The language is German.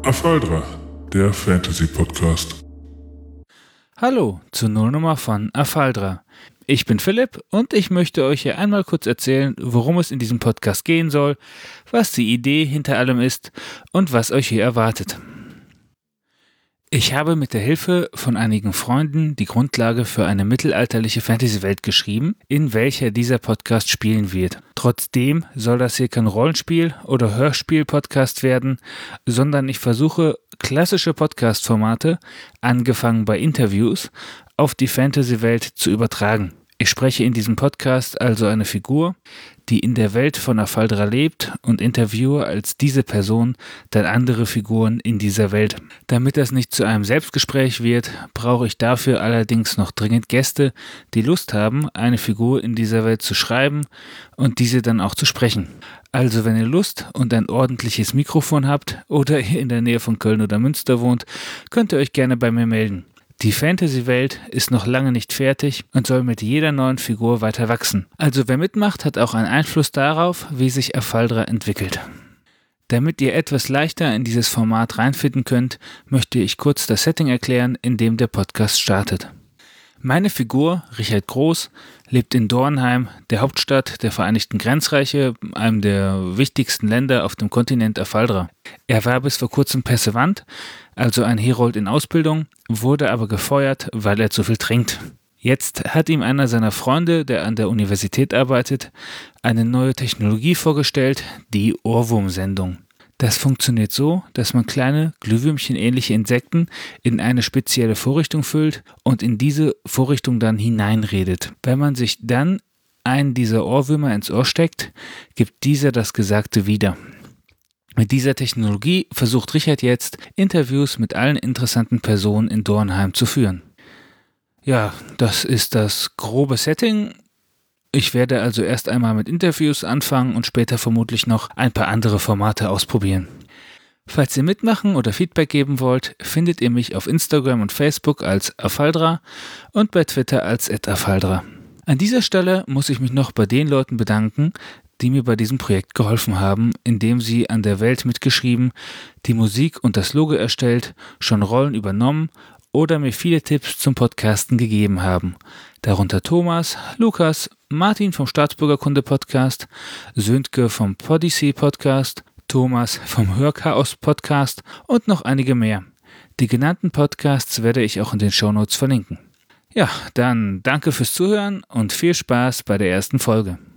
Afaldra, der Fantasy-Podcast. Hallo zur Nullnummer von Afaldra. Ich bin Philipp und ich möchte euch hier einmal kurz erzählen, worum es in diesem Podcast gehen soll, was die Idee hinter allem ist und was euch hier erwartet. Ich habe mit der Hilfe von einigen Freunden die Grundlage für eine mittelalterliche Fantasy-Welt geschrieben, in welcher dieser Podcast spielen wird. Trotzdem soll das hier kein Rollenspiel- oder Hörspiel-Podcast werden, sondern ich versuche, klassische Podcast-Formate, angefangen bei Interviews, auf die Fantasy-Welt zu übertragen. Ich spreche in diesem Podcast also eine Figur, die in der Welt von Afaldra lebt und interviewe als diese Person dann andere Figuren in dieser Welt. Damit das nicht zu einem Selbstgespräch wird, brauche ich dafür allerdings noch dringend Gäste, die Lust haben, eine Figur in dieser Welt zu schreiben und diese dann auch zu sprechen. Also wenn ihr Lust und ein ordentliches Mikrofon habt oder ihr in der Nähe von Köln oder Münster wohnt, könnt ihr euch gerne bei mir melden. Die Fantasy-Welt ist noch lange nicht fertig und soll mit jeder neuen Figur weiter wachsen. Also wer mitmacht, hat auch einen Einfluss darauf, wie sich Afaldra entwickelt. Damit ihr etwas leichter in dieses Format reinfinden könnt, möchte ich kurz das Setting erklären, in dem der Podcast startet. Meine Figur, Richard Groß, lebt in Dornheim, der Hauptstadt der Vereinigten Grenzreiche, einem der wichtigsten Länder auf dem Kontinent Afaldra. Er war bis vor kurzem Percevant, also ein Herold in Ausbildung, wurde aber gefeuert, weil er zu viel trinkt. Jetzt hat ihm einer seiner Freunde, der an der Universität arbeitet, eine neue Technologie vorgestellt, die Ohrwurmsendung. Das funktioniert so, dass man kleine, Glühwürmchen-ähnliche Insekten in eine spezielle Vorrichtung füllt und in diese Vorrichtung dann hineinredet. Wenn man sich dann einen dieser Ohrwürmer ins Ohr steckt, gibt dieser das Gesagte wieder. Mit dieser Technologie versucht Richard jetzt, Interviews mit allen interessanten Personen in Dornheim zu führen. Ja, das ist das grobe Setting. Ich werde also erst einmal mit Interviews anfangen und später vermutlich noch ein paar andere Formate ausprobieren. Falls ihr mitmachen oder Feedback geben wollt, findet ihr mich auf Instagram und Facebook als Afaldra und bei Twitter als @Afaldra. An dieser Stelle muss ich mich noch bei den Leuten bedanken, die mir bei diesem Projekt geholfen haben, indem sie an der Welt mitgeschrieben, die Musik und das Logo erstellt, schon Rollen übernommen oder mir viele Tipps zum Podcasten gegeben haben. Darunter Thomas, Lukas, Martin vom Staatsbürgerkunde-Podcast, Söntke vom Podyssey-Podcast, Thomas vom Hörchaos-Podcast und noch einige mehr. Die genannten Podcasts werde ich auch in den Shownotes verlinken. Ja, dann danke fürs Zuhören und viel Spaß bei der ersten Folge.